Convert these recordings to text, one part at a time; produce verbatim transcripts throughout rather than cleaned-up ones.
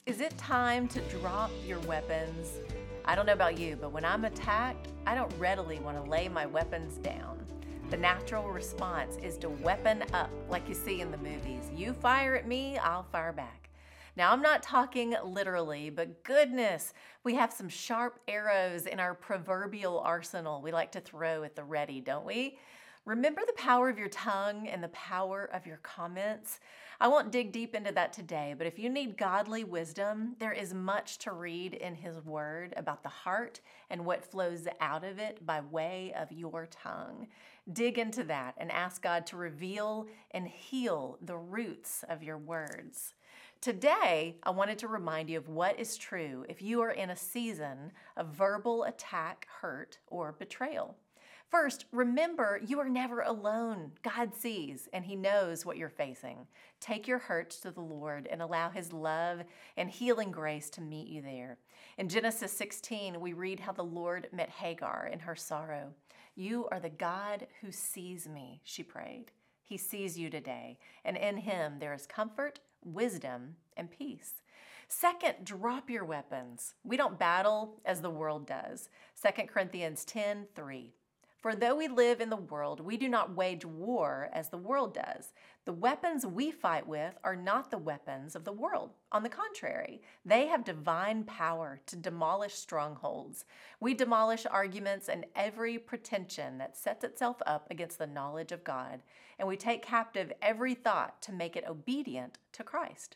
Is it time to drop your weapons? I don't know about you, but when I'm attacked, I don't readily want to lay my weapons down. The natural response is to weapon up, like you see in the movies. You fire at me, I'll fire back. Now, I'm not talking literally, but goodness, we have some sharp arrows in our proverbial arsenal we like to throw at the ready, don't we? Remember the power of your tongue and the power of your comments? I won't dig deep into that today, but if you need godly wisdom, there is much to read in His Word about the heart and what flows out of it by way of your tongue. Dig into that and ask God to reveal and heal the roots of your words. Today, I wanted to remind you of what is true if you are in a season of verbal attack, hurt, or betrayal. First, remember you are never alone. God sees and He knows what you're facing. Take your hurts to the Lord and allow His love and healing grace to meet you there. In Genesis sixteen, we read how the Lord met Hagar in her sorrow. "You are the God who sees me," she prayed. He sees you today, and in Him there is comfort, wisdom, and peace. Second, drop your weapons. We don't battle as the world does. Second Corinthians ten three. For though we live in the world, we do not wage war as the world does. The weapons we fight with are not the weapons of the world. On the contrary, they have divine power to demolish strongholds. We demolish arguments and every pretension that sets itself up against the knowledge of God, and we take captive every thought to make it obedient to Christ.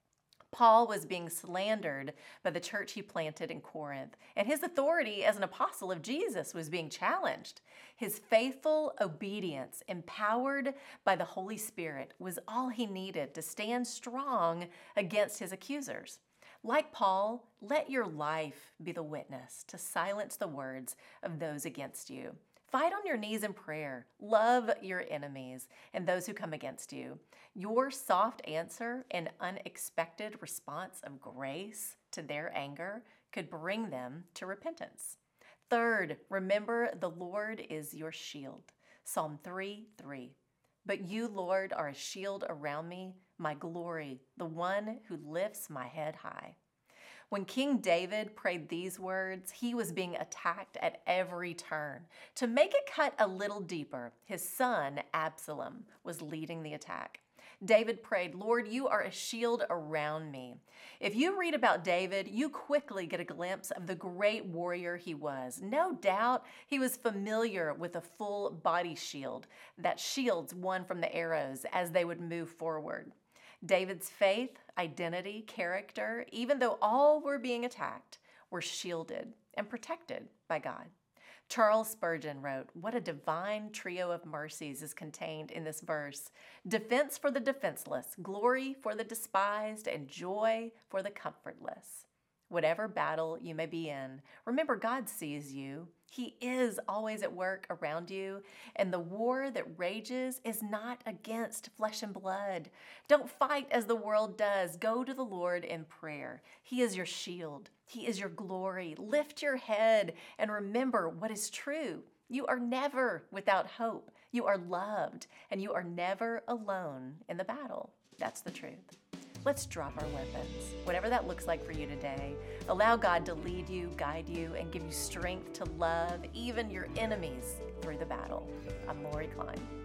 Paul was being slandered by the church he planted in Corinth, and his authority as an apostle of Jesus was being challenged. His faithful obedience, empowered by the Holy Spirit, was all he needed to stand strong against his accusers. Like Paul, let your life be the witness to silence the words of those against you. Fight on your knees in prayer. Love your enemies and those who come against you. Your soft answer and unexpected response of grace to their anger could bring them to repentance. Third, remember the Lord is your shield. Psalm three three. But you, Lord, are a shield around me, my glory, the one who lifts my head high. When King David prayed these words, he was being attacked at every turn. To make it cut a little deeper, his son, Absalom, was leading the attack. David prayed, "Lord, you are a shield around me." If you read about David, you quickly get a glimpse of the great warrior he was. No doubt he was familiar with a full body shield that shields one from the arrows as they would move forward. David's faith, identity, character, even though all were being attacked, were shielded and protected by God. Charles Spurgeon wrote, "What a divine trio of mercies is contained in this verse. Defense for the defenseless, glory for the despised, and joy for the comfortless." Whatever battle you may be in, remember God sees you. He is always at work around you, and the war that rages is not against flesh and blood. Don't fight as the world does. Go to the Lord in prayer. He is your shield. He is your glory. Lift your head and remember what is true. You are never without hope. You are loved, and you are never alone in the battle. That's the truth. Let's drop our weapons, whatever that looks like for you today. Allow God to lead you, guide you, and give you strength to love even your enemies through the battle. I'm Lori Klein.